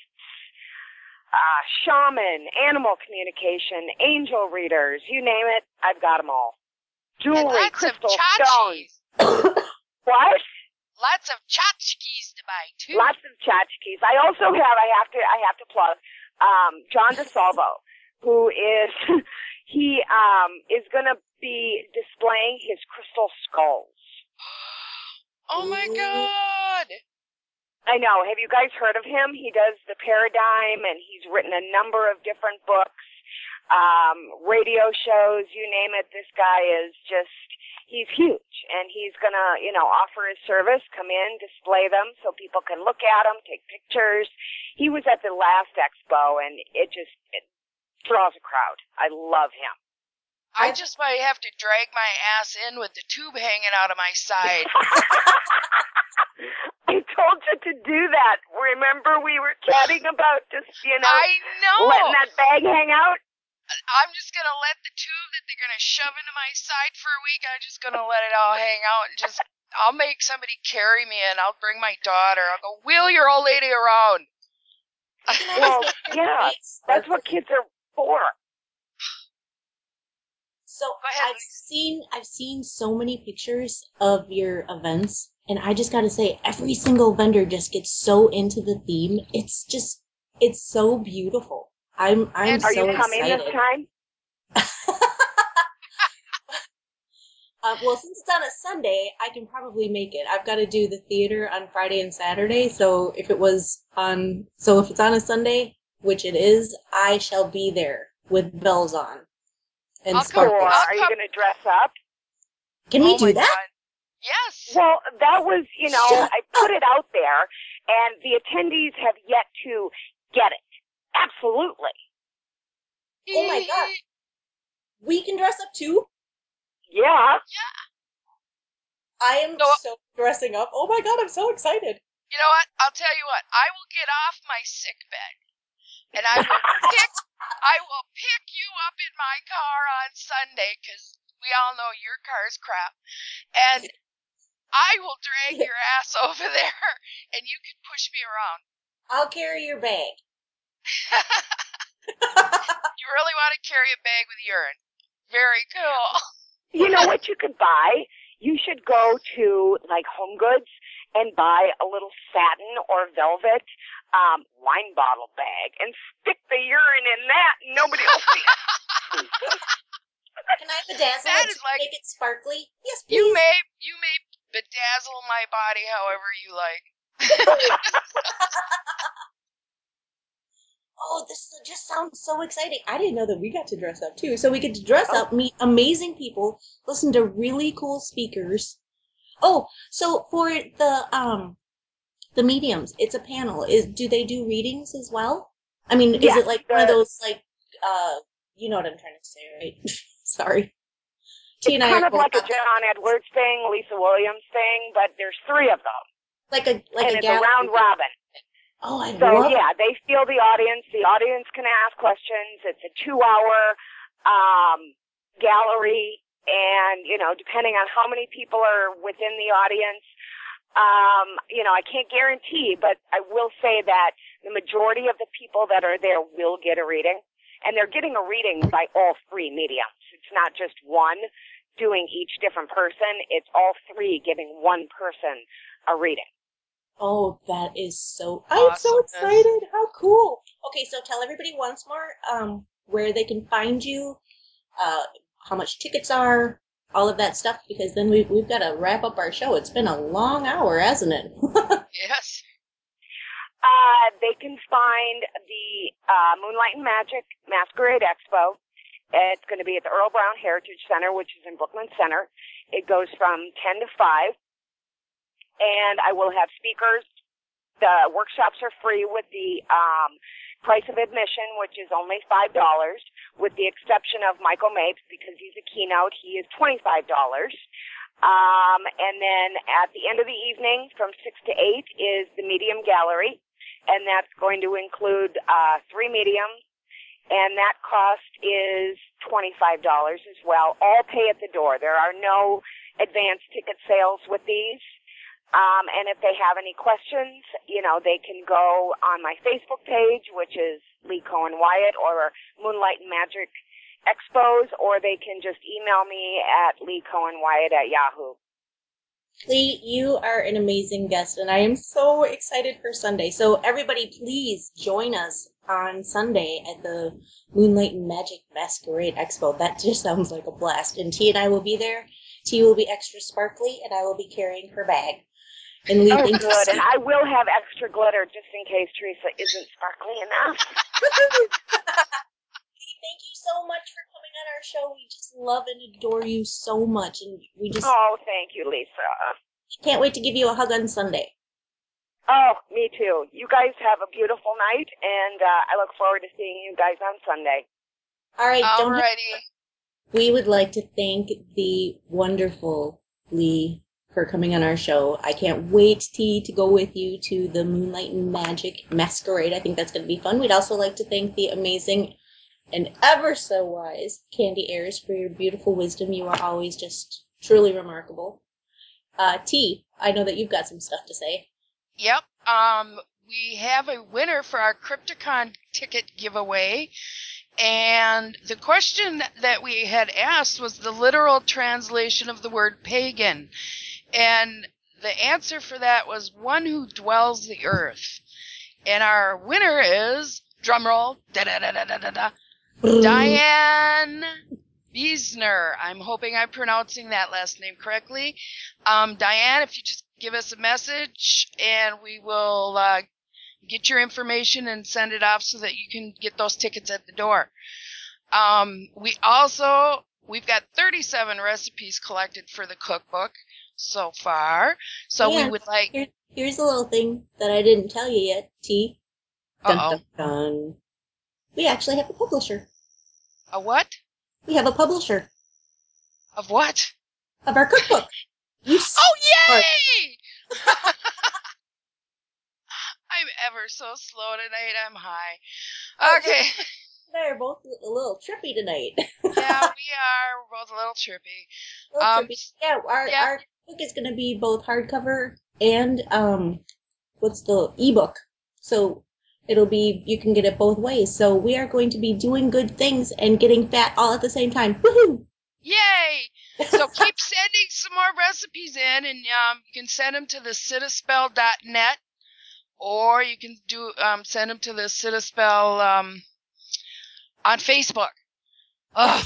shaman, animal communication, angel readers, you name it, I've got them all. Jewelry, crystal, stones. What? Lots of tchotchkes to buy, too. Lots of tchotchkes. I also have, I have to plug, John DeSalvo, who is, he is going to be displaying his crystal skulls. Oh, my God. I know. Have you guys heard of him? He does The Paradigm, and he's written a number of different books, radio shows, you name it. This guy is just... He's huge, and he's going to, offer his service, come in, display them so people can look at them, take pictures. He was at the last expo, and it draws a crowd. I love him. I just might have to drag my ass in with the tube hanging out of my side. I told you to do that. Remember we were chatting about just, I know. letting that bag hang out? I'm just going to let the tube that they're going to shove into my side for a week, I'm just going to let it all hang out and I'll make somebody carry me and I'll bring my daughter. I'll go, wheel your old lady around. Well, yeah, that's what kids are for. So I've seen so many pictures of your events, and I just got to say, every single vendor just gets so into the theme. It's so beautiful. I'm so excited. Are you coming this time? Well, since it's on a Sunday, I can probably make it. I've got to do the theater on Friday and Saturday, so if it's on a Sunday, which it is, I shall be there with bells on and I'll come. sparkles. Are you going to dress up? Can we Oh my do that? God. Yes. Well, that was, Shut I put it out there, and the attendees have yet to get it. Absolutely. Oh my God. We can dress up too? Yeah. I am So- so dressing up. Oh my God, I'm so excited. You know what? I'll tell you what. I will get off my sick bed, and I will pick you up in my car on Sunday, because we all know your car's crap, and I will drag your ass over there, and you can push me around. I'll carry your bag. You really want to carry a bag with urine? Very cool. You know what you could buy? You should go to, like, Home Goods and buy a little satin or velvet wine bottle bag and stick the urine in that, and nobody will see it. Can I bedazzle That it is to like- make it sparkly? Yes, please. You may bedazzle my body however you like. Oh, this just sounds so exciting. I didn't know that we got to dress up too. So we get to dress up, meet amazing people, listen to really cool speakers. Oh, so for the mediums, it's a panel. Do they do readings as well? I mean, is Yeah, it like one of those like you know what I'm trying to say, right? Sorry. T It's and I kind are of like a both- John Edwards thing, Lisa Williams thing, but there's 3 of them. like a and it's a gallery. round robin. Oh, I So, love yeah, they feel the audience. The audience can ask questions. It's a 2-hour gallery, and, depending on how many people are within the audience, I can't guarantee, but I will say that the majority of the people that are there will get a reading, and they're getting a reading by all 3 mediums. It's not just one doing each different person. It's all 3 giving one person a reading. Oh, that is so... I'm so excited. How cool. Okay, so tell everybody once more where they can find you, how much tickets are, all of that stuff, because then we've got to wrap up our show. It's been a long hour, hasn't it? Yes. They can find the Moonlight and Magic Masquerade Expo. It's going to be at the Earl Brown Heritage Center, which is in Brooklyn Center. It goes from 10 to 5. And I will have speakers. The workshops are free with the price of admission, which is only $5, with the exception of Michael Mapes, because he's a keynote. He is $25. And then at the end of the evening, from 6 to 8, is the Medium Gallery, and that's going to include 3 mediums, and that cost is $25 as well. All pay at the door. There are no advance ticket sales with these. And if they have any questions, they can go on my Facebook page, which is Lee Cohen Wyatt, or Moonlight and Magic Expos, or they can just email me at leecohenwyatt@yahoo. Lee, you are an amazing guest, and I am so excited for Sunday. So everybody, please join us on Sunday at the Moonlight and Magic Masquerade Expo. That just sounds like a blast. And T and I will be there. T will be extra sparkly, and I will be carrying her bag. And Lee, thank you good. so And I will have extra glitter just in case Teresa isn't sparkly enough. Thank you so much for coming on our show. We just love and adore you so much, and we just Thank you, Lisa. can't wait to give you a hug on Sunday. Oh, me too. You guys have a beautiful night, and I look forward to seeing you guys on Sunday. All right, Alrighty. We would like to thank the wonderful Lee for coming on our show. I can't wait, T, to go with you to the Moonlight and Magic Masquerade. I think that's going to be fun. We'd also like to thank the amazing and ever so wise Candy Ayers for your beautiful wisdom. You are always just truly remarkable. T, I know that you've got some stuff to say. Yep. We have a winner for our Crypticon ticket giveaway. And the question that we had asked was the literal translation of the word pagan. And the answer for that was one who dwells the earth. And our winner is, drumroll, da-da-da-da-da-da, Diane Wiesner. I'm hoping I'm pronouncing that last name correctly. Diane, if you just give us a message and we will get your information and send it off so that you can get those tickets at the door. We've got 37 recipes collected for the cookbook so far. So Yeah, we would like... Here's a little thing that I didn't tell you yet, T. Dun, Uh-oh. dun, dun. We actually have a publisher. A what? We have a publisher Of what? of our cookbook. Oh, yay! I'm ever so slow tonight. I'm high. Okay. They're both a little trippy tonight. Yeah, we are. We're both a little trippy. Yeah, our book is going to be both hardcover and what's the ebook. So it'll be, you can get it both ways. So we are going to be doing good things and getting fat all at the same time. Woohoo! Yay! So keep sending some more recipes in, and you can send them to the citaspell.net, or you can send them to the Citaspell on Facebook. Ugh.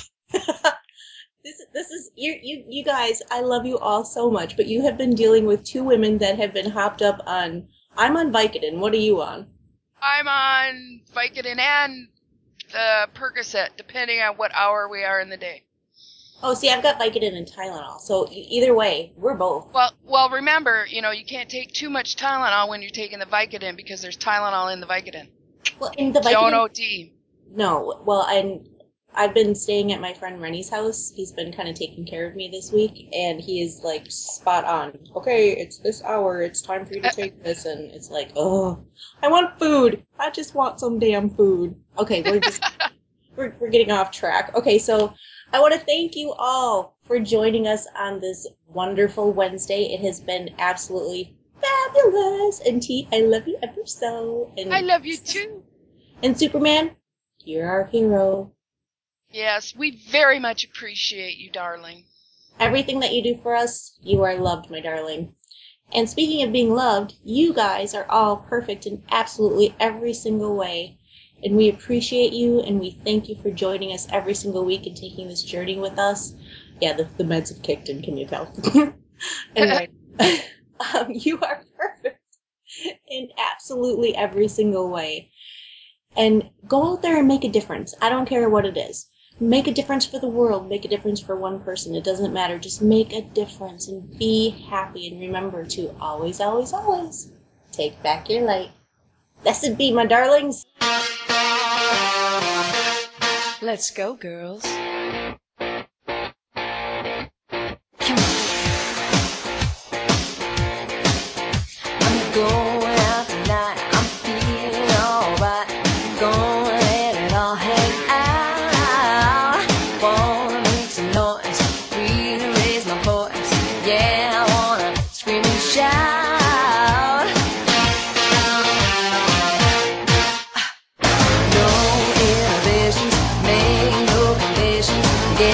This is you guys, I love you all so much, but you have been dealing with two women that have been hopped up on. I'm on Vicodin. What are you on? I'm on Vicodin and the Percocet, depending on what hour we are in the day. Oh, see, I've got Vicodin and Tylenol, so either way, we're both. Well, remember, you can't take too much Tylenol when you're taking the Vicodin because there's Tylenol in the Vicodin. Well, in the Vicodin, Don't OD. No, well, I've been staying at my friend Rennie's house. He's been kind of taking care of me this week, and he is, like, spot on. Okay, it's this hour, it's time for you to take this, and it's like, oh, I want food. I just want some damn food. Okay, we're getting off track. Okay, so I want to thank you all for joining us on this wonderful Wednesday. It has been absolutely fabulous. And T, I love you ever so. And I love you too. And Superman, you're our hero. Yes, we very much appreciate you, darling. Everything that you do for us, you are loved, my darling. And speaking of being loved, you guys are all perfect in absolutely every single way. And we appreciate you, and we thank you for joining us every single week and taking this journey with us. Yeah, the meds have kicked in, can you tell? Anyway, you are perfect in absolutely every single way. And go out there and make a difference. I don't care what it is. Make a difference for the world. Make a difference for one person. It doesn't matter. Just make a difference and be happy. And remember to always, always, always take back your light. Blessed be, my darlings. Let's go, girls. I'm going out tonight. I'm feeling alright. Gonna let it all hang out. Wanna make some noise. Really raise my voice. Yeah, I wanna scream and shout. No inhibitions, make no conditions.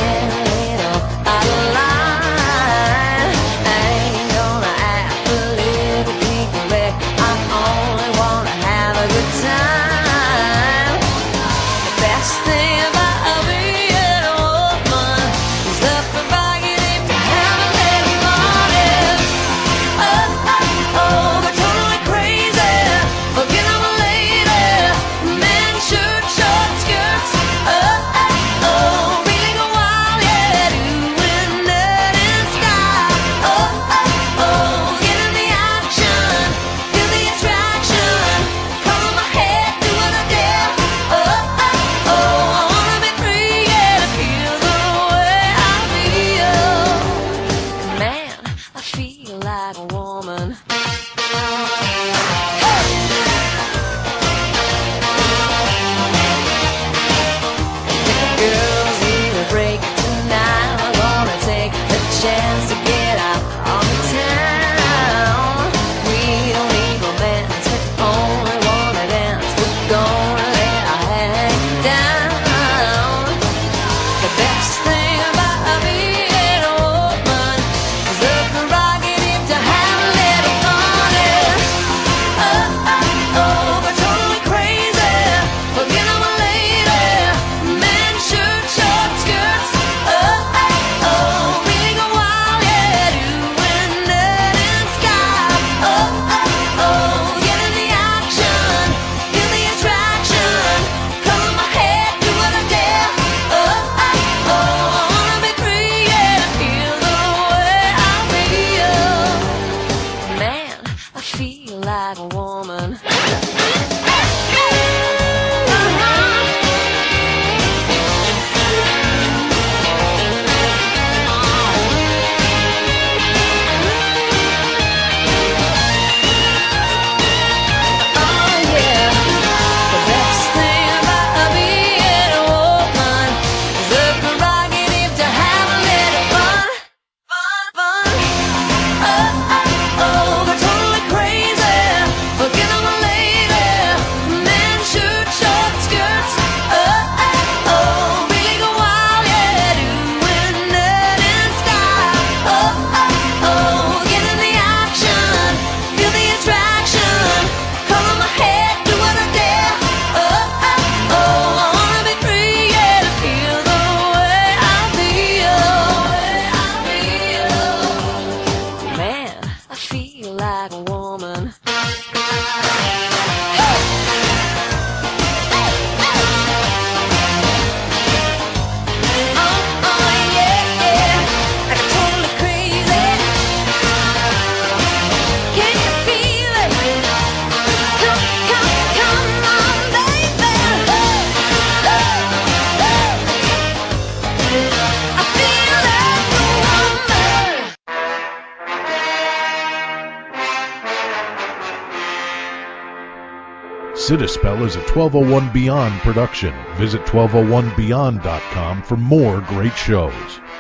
Citispell is a 1201 Beyond production. Visit 1201beyond.com for more great shows.